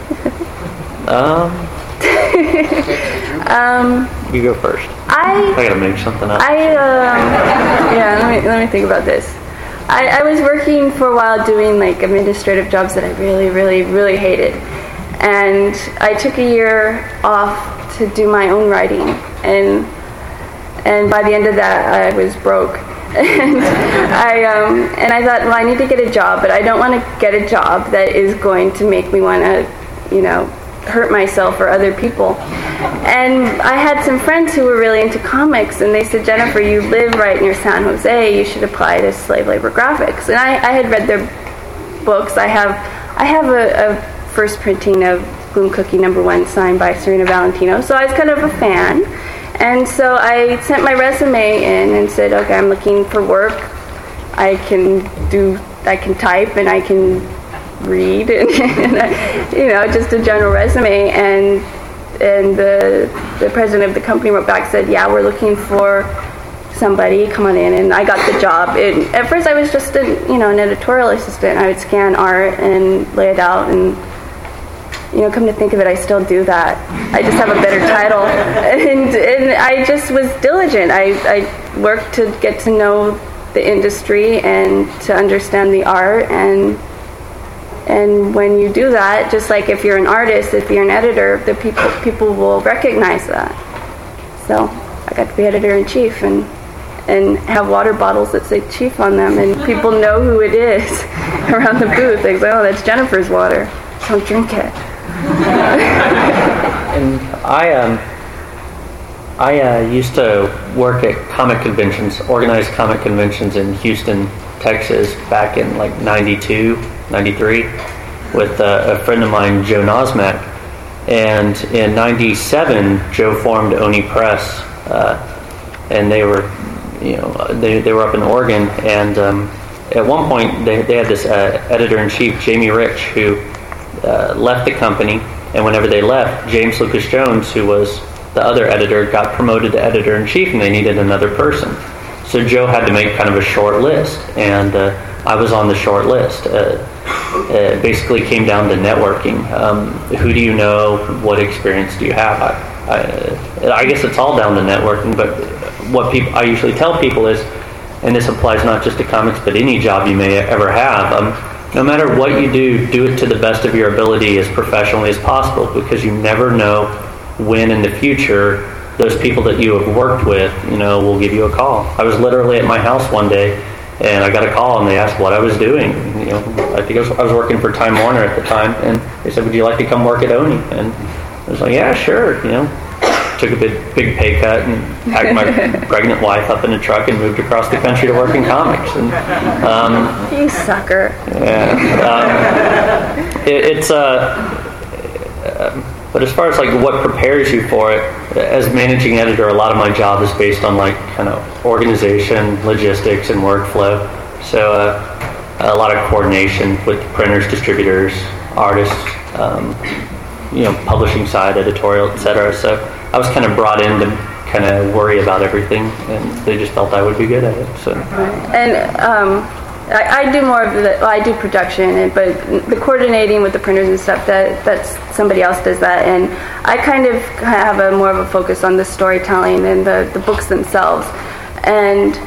the editor? Um, um, you go first. I I gotta make something up. I uh, yeah. Let me let me think about this. I, I was working for a while doing like administrative jobs that I really, really, really hated, and I took a year off to do my own writing, and. And by the end of that, I was broke. and I um, and I thought, well, I need to get a job, but I don't want to get a job that is going to make me want to, you know, hurt myself or other people. And I had some friends who were really into comics, and they said, Jennifer, you live right near San Jose. You should apply to Slave Labor Graphics. And I, I had read their books. I have I have a, a first printing of Gloom Cookie Number One signed by Serena Valentino, so I was kind of a fan. And so I sent my resume in and said, okay, I'm looking for work. I can do, I can type and I can read, and, and you know, just a general resume. And and the the president of the company wrote back, said, yeah, we're looking for somebody. Come on in. And I got the job. It, at first, I was just a, you know, an editorial assistant. I would scan art and lay it out, and you know, come to think of it, I still do that. I just have a better title. And and I just was diligent. I, I worked to get to know the industry and to understand the art. And and when you do that, just like if you're an artist, if you're an editor, the people people will recognize that. So I got to be editor-in-chief and and have water bottles that say Chief on them, and people know who it is around the booth. They say, oh, that's Jennifer's water. Don't drink it. And I um I uh, used to work at comic conventions, organized comic conventions in Houston, Texas, back in like ninety-two, ninety-three, with uh, a friend of mine, Joe Nosmak. And in ninety-seven, Joe formed Oni Press, uh, and they were, you know, they they were up in Oregon. And um, at one point, they they had this uh, editor-in-chief, Jamie Rich, who Uh, left the company, and whenever they left, James Lucas Jones, who was the other editor, got promoted to editor-in-chief, and they needed another person. So Joe had to make kind of a short list, and uh, I was on the short list. Uh, it basically came down to networking. Um, who do you know? What experience do you have? I, I, I guess it's all down to networking, but what people I usually tell people is, and this applies not just to comics, but any job you may ever have, um, no matter what you do, do it to the best of your ability as professionally as possible, because you never know when in the future those people that you have worked with, you know, will give you a call. I was literally at my house one day, and I got a call, and they asked what I was doing. You know, I think I was, I was working for Time Warner at the time, and they said, would you like to come work at Oni? And I was like, yeah, sure, you know. Took a big, big pay cut and packed my pregnant wife up in a truck and moved across the country to work in comics. And, um, you sucker. Yeah. Um, it, it's uh, uh, but as far as like what prepares you for it, as managing editor, a lot of my job is based on like kind of organization, logistics, and workflow. So uh, a lot of coordination with printers, distributors, artists, um, you know, publishing side, editorial, et cetera. So I was kind of brought in to kind of worry about everything, and they just felt I would be good at it. So, and um, I, I do more of the, well, I do production, and, but the coordinating with the printers and stuff, that that's somebody else does that, and I kind of have a more of a focus on the storytelling and the, the books themselves. And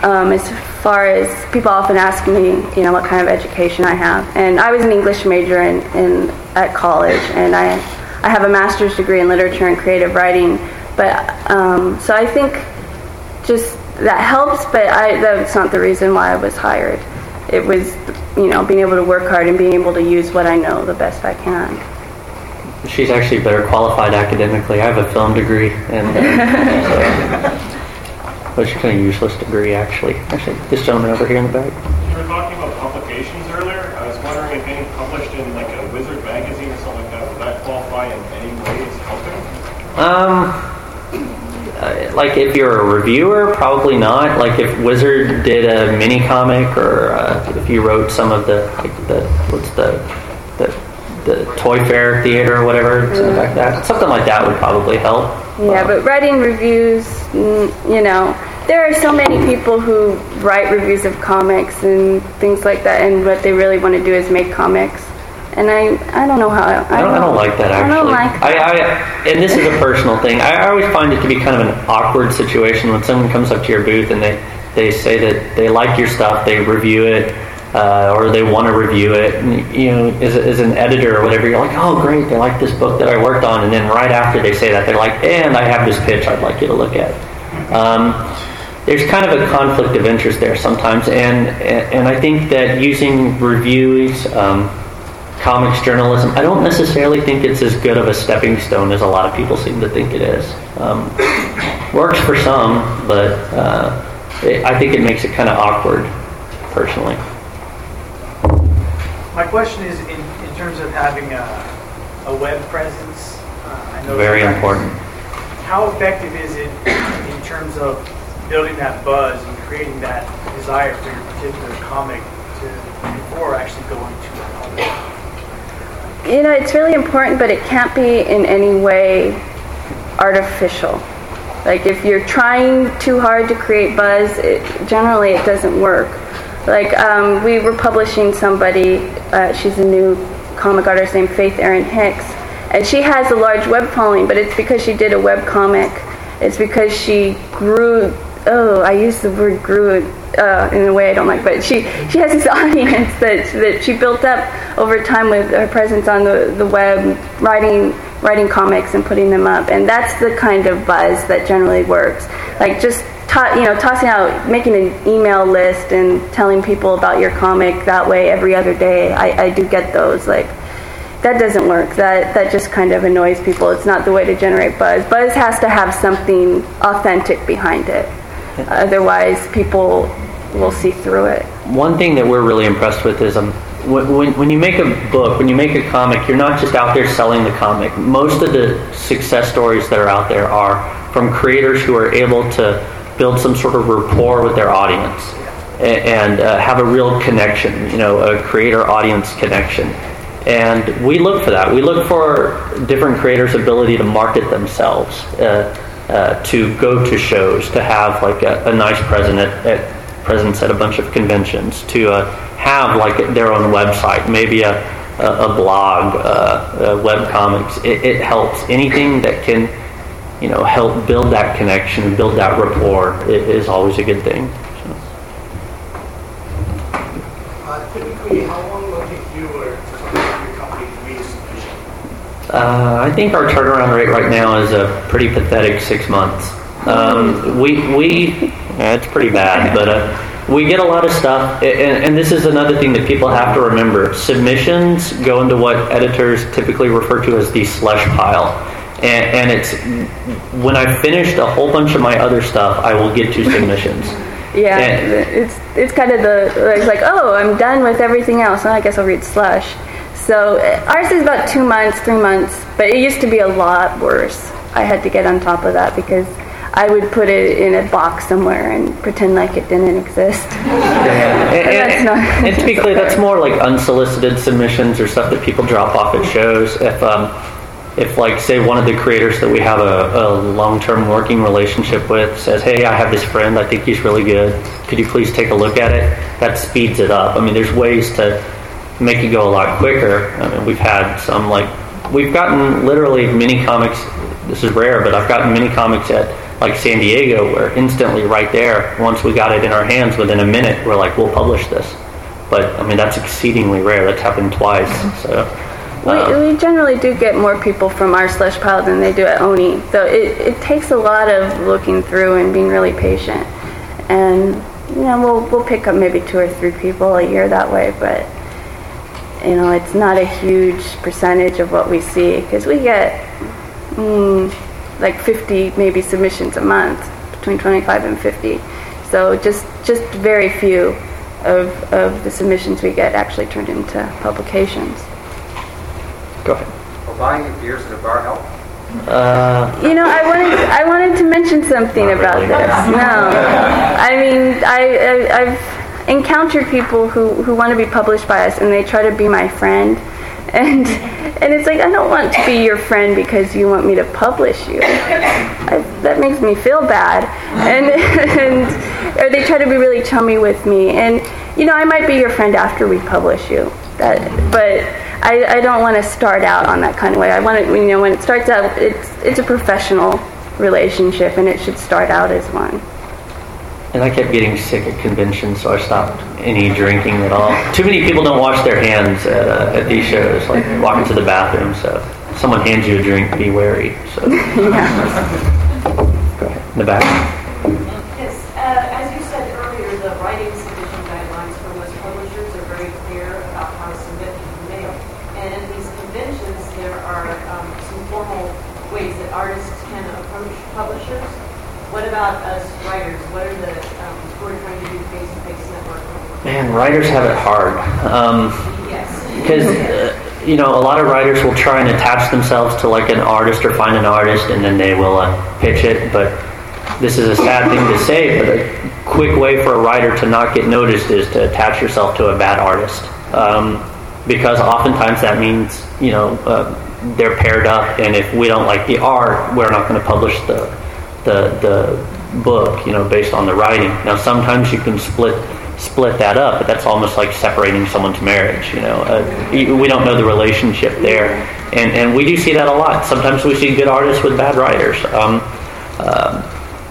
Um, as far as people often ask me, you know, what kind of education I have, and I was an English major in, in at college, and I I have a master's degree in literature and creative writing. But um, so I think just that helps, but I, that's not the reason why I was hired. It was, you know, being able to work hard and being able to use what I know the best I can. She's actually better qualified academically. I have a film degree, and uh, so. Which is kind of useless degree, actually. Actually, this gentleman over here in the back. You were talking about publications earlier. I was wondering if getting published in like a Wizard magazine or something like that, would that qualify in any way as helping? Um, uh, like if you're a reviewer, probably not. Like if Wizard did a mini comic, or uh, if you wrote some of the like the what's the the the Toy Fair Theater or whatever, mm. something like that. Something like that would probably help. Yeah, but writing reviews, you know, there are so many people who write reviews of comics and things like that, and what they really want to do is make comics. And I, I don't know how. I, I, don't, I don't like that, actually. I don't like that. I, I, and this is a personal thing. I, I always find it to be kind of an awkward situation when someone comes up to your booth and they, they say that they like your stuff, they review it, uh, or they want to review it. And, you know, as, as an editor or whatever, you're like, oh, great, they like this book that I worked on. And then right after they say that, they're like, and I have this pitch I'd like you to look at. Um, there's kind of a conflict of interest there sometimes. And, and I think that using reviews, um, comics journalism, I don't necessarily think it's as good of a stepping stone as a lot of people seem to think it is. Um, works for some, but uh, it, I think it makes it kind of awkward, personally. My question is, in, in terms of having a, a web presence, uh, I know very important. How effective is it in terms of building that buzz and creating that desire for your particular comic to before actually going to the public? You know, it's really important, but it can't be in any way artificial. Like if you're trying too hard to create buzz, it, generally it doesn't work. Like um, we were publishing somebody, uh, she's a new comic artist named Faith Erin Hicks, and she has a large web following, but it's because she did a web comic. It's because she grew, oh, I use the word grew uh, in a way I don't like, but she, she has this audience that that she built up over time with her presence on the, the web, writing writing comics and putting them up, and that's the kind of buzz that generally works. Like just To, you know, tossing out, making an email list and telling people about your comic that way every other day. I, I do get those. Like, that doesn't work. That that just kind of annoys people. It's not the way to generate buzz. Buzz has to have something authentic behind it. Otherwise, people will see through it. One thing that we're really impressed with is um, when, when you make a book, when you make a comic, you're not just out there selling the comic. Most of the success stories that are out there are from creators who are able to build some sort of rapport with their audience and, and uh, have a real connection, you know, a creator-audience connection. And we look for that. We look for different creators' ability to market themselves, uh, uh, to go to shows, to have like a, a nice presence at, at, presence at a bunch of conventions, to uh, have like their own website, maybe a, a, a blog, uh, uh, web comics. It, it helps. Anything that can, you know, help build that connection, build that rapport, it is always a good thing. So. Uh, typically, how long will it take you or somebody in your company to reach sufficient? Uh, I think our turnaround rate right now is a pretty pathetic six months. Um, we, we yeah, it's pretty bad, but uh, we get a lot of stuff, and, and this is another thing that people have to remember. Submissions go into what editors typically refer to as the slush pile. And, and it's when I've finished a whole bunch of my other stuff, I will get to submissions. Yeah, and, it's it's kind of the it's like, oh, I'm done with everything else. Well, I guess I'll read slush. So ours is about two months, three months, but it used to be a lot worse. I had to get on top of that because I would put it in a box somewhere and pretend like it didn't exist. Yeah. and, and, that's not, and typically, that's more like unsolicited submissions or stuff that people drop off at shows. If um. If, like, say, one of the creators that we have a, a long-term working relationship with says, hey, I have this friend, I think he's really good, could you please take a look at it? That speeds it up. I mean, there's ways to make it go a lot quicker. I mean, we've had some, like, we've gotten literally mini comics, this is rare, but I've gotten mini comics at like San Diego, we're instantly right there. Once we got it in our hands, within a minute, we're like, we'll publish this. But, I mean, that's exceedingly rare. That's happened twice. So um, we, we generally do get more people from r slash pile than they do at O N I. So it, it takes a lot of looking through and being really patient. And, you know, we'll, we'll pick up maybe two or three people a year that way. But, you know, it's not a huge percentage of what we see. Because we get, mm, like fifty maybe submissions a month, between twenty-five and fifty. So just just very few of of the submissions we get actually turned into publications. Go ahead. Will buying your beers at a bar help? Uh, you know, I wanted I wanted to mention something about really. this. No, I mean I, I I've encountered people who who want to be published by us, and they try to be my friend. And and it's like, I don't want to be your friend because you want me to publish you. I, that makes me feel bad. And, and or they try to be really chummy with me. And, you know, I might be your friend after we publish you. That, but I, I don't want to start out on that kind of way. I want to, you know, when it starts out, it's it's a professional relationship, and it should start out as one. And I kept getting sick at conventions, so I stopped any drinking at all. Too many people don't wash their hands at, uh, at these shows, like walking to the bathroom. So if someone hands you a drink, be wary. So yeah. Go ahead. In the back. Yes, uh, as you said earlier, the writing submission guidelines for most publishers are very clear about how to submit the mail. And in these conventions, there are um, some formal ways that artists can approach publishers. What about us writers? What are the, um, we're trying to do face-to-face networking? Man, writers have it hard. Um, yes. Because, uh, you know, a lot of writers will try and attach themselves to like an artist or find an artist, and then they will uh, pitch it. But this is a sad thing to say, but a quick way for a writer to not get noticed is to attach yourself to a bad artist. Um, because oftentimes that means, you know, uh, they're paired up, and if we don't like the art, we're not going to publish the the the book, you know, based on the writing. Now, sometimes you can split split that up, but that's almost like separating someone's marriage. You know, uh, we don't know the relationship there, and and we do see that a lot. Sometimes we see good artists with bad writers. Um, um,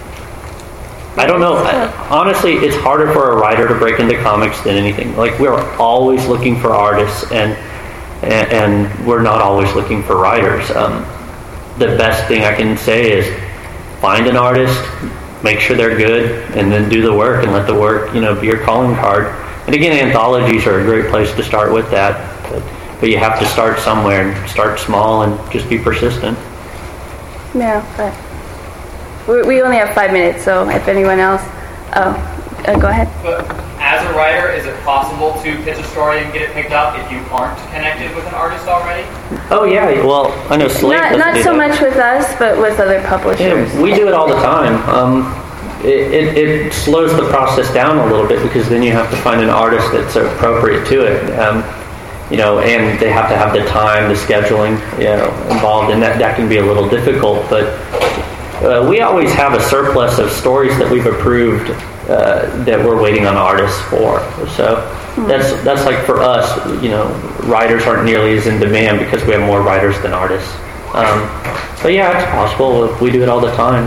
I don't know. Honestly, it's harder for a writer to break into comics than anything. Like, we're always looking for artists, and and, and we're not always looking for writers. Um, the best thing I can say is, find an artist, make sure they're good, and then do the work, and let the work, you know, be your calling card. And again, anthologies are a great place to start with that. But, but you have to start somewhere, and start small, and just be persistent. Yeah, but we, we only have five minutes, so if anyone else, oh, uh, go ahead. But as a writer, is it possible to pitch a story and get it picked up if you aren't connected with an artist already? Oh yeah, well, I know Slate Not, doesn't not do so that. much with us, but with other publishers. Yeah, we do it all the time. Um, it, it, it slows the process down a little bit, because then you have to find an artist that's appropriate to it. Um, you know, and they have to have the time, the scheduling, you know, involved, and that, that can be a little difficult. But uh, we always have a surplus of stories that we've approved uh, that we're waiting on artists for. So hmm. that's that's like, for us, you know, writers aren't nearly as in demand because we have more writers than artists. Um, but yeah, it's possible. We do it all the time.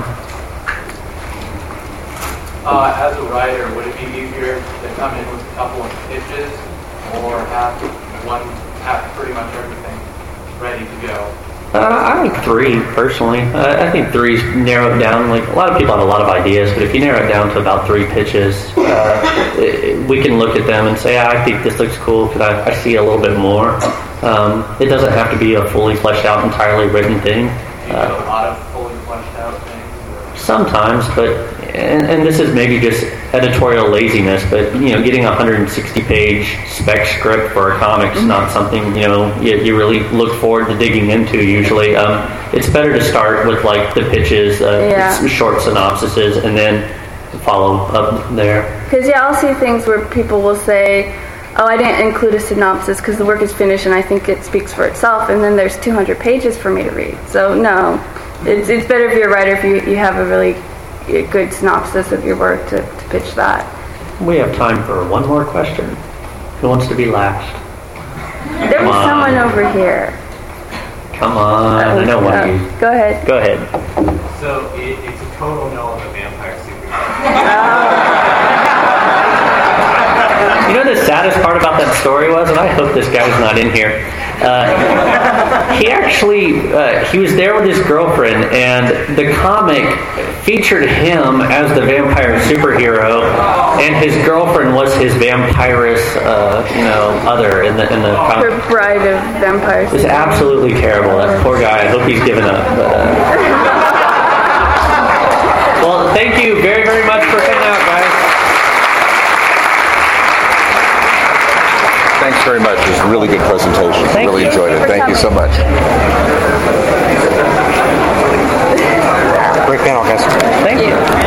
Uh, as a writer, would it be easier to come in with a couple of pitches, or have one have pretty much everything ready to go? Uh, I think three, personally. Uh, I think three's narrow it down. Like, a lot of people have a lot of ideas, but if you narrow it down to about three pitches, uh, it, we can look at them and say, ah, I think this looks cool because I, I see a little bit more. Um, it doesn't have to be a fully fleshed out, entirely written thing. Do you get a lot of fully fleshed out things? Or? Sometimes, but and, and this is maybe just editorial laziness, but you know, getting a one hundred sixty page spec script for a comic is not something, you know, you, you really look forward to digging into usually. Um, it's better to start with like the pitches, uh, yeah. short synopsises, and then follow up there. Because yeah, I'll see things where people will say, oh, I didn't include a synopsis because the work is finished and I think it speaks for itself, and then there's two hundred pages for me to read. So no, it's it's better if you're a writer if you, you have a really good synopsis of your work to, to pitch that. We have time for one more question. Who wants to be last? There Come was on. someone over here. Come on, Oh, I know one oh, of you. Go ahead. Go ahead. So it, it's a total no on the vampire superhero. You know the saddest part about that story was, and I hope this guy's not in here. Uh, he actually uh, he was there with his girlfriend, and the comic featured him as the vampire superhero, and his girlfriend was his vampirous, uh, you know, other in the in the comic. Her bride of vampires. It was absolutely terrible. That poor guy. I hope he's given up. But, uh... well, thank you very very much for coming out, guys. Thanks very much. It was a really good presentation. Thank really you. enjoyed it. Thank you so much. Great panel, guys. Thank you.